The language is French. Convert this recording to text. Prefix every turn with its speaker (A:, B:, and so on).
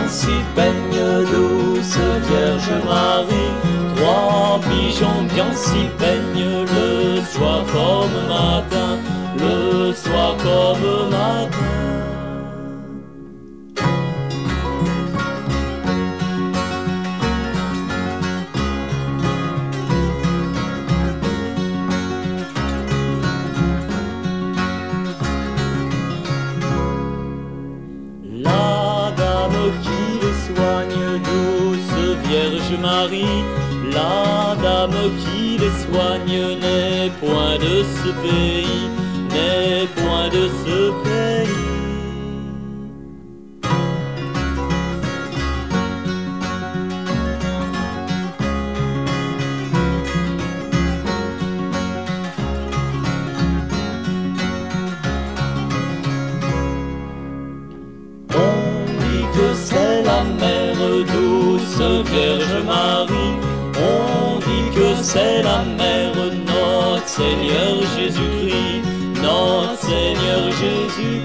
A: bien s'y baignent, douce Vierge Marie. Trois pigeons bien s'y baignent, le soir comme matin, le soir comme matin. La dame qui les soigne, douce Vierge Marie, la dame qui les soigne n'est point de ce pays, n'est point de ce pays. C'est la mère douce Vierge Marie, on dit que c'est la mère notre Seigneur Jésus-Christ, notre Seigneur Jésus.